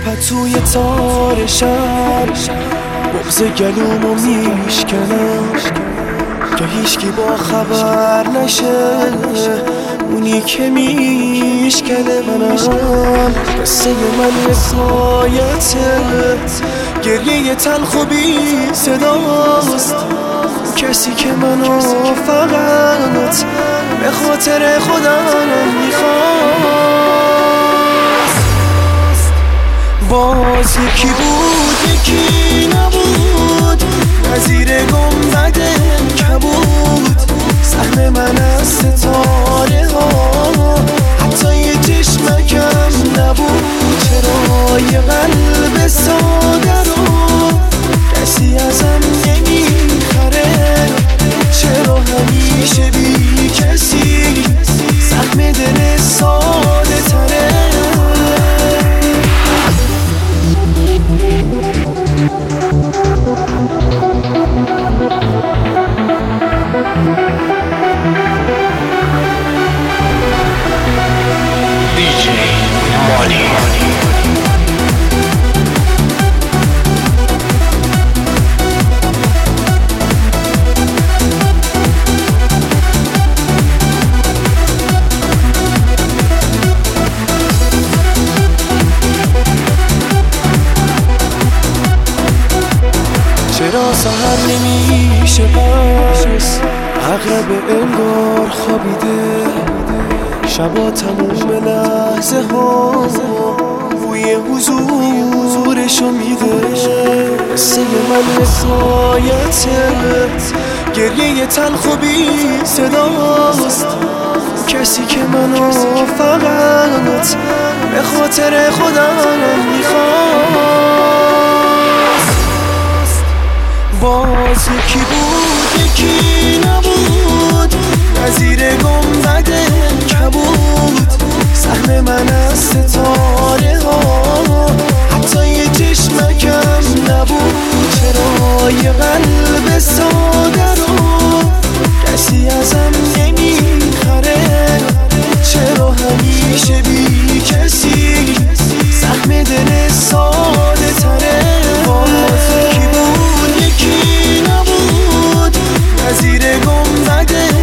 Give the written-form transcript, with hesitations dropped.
پتوی تار شب بغض گلومو میشکنم که هیچکی با خبر نشه، اونی که میشکنه منم. قصه من حکایته، گریه تلخ و بی صداست. کسی که منو فقط به خاطر خودم میخواست. باز یکی بود یکی نبود، نظیر گنبد کبود. سهم من از ستاره ها حتی یه چشمکم نبود. چرا یه قلب ساده رو کسی ازم نمیخره؟ چرا همیشه بی کسی سهم دل ساده تره؟ DJ Money. چرا سحر نمیشه پس عقرب انگار خوابیده؟ شبا تموم لحظه ها بوی حضورشو میده. قصه من حکایته، گریه تلخ و بی صداست. کسی که منو فقط به خاطر خودم میخواست. باز یکی بود یکی نبود، نظیر گنبد کبود. سهم من از ستاره ها حتی یه چشمکم نبود. چرا یه قلب ساده رو کسی ازم نمیخره؟ چرا همیشه بی کسی سهم دل ساده تره؟ باز یکی بود یکی نبود، نظیر گنبد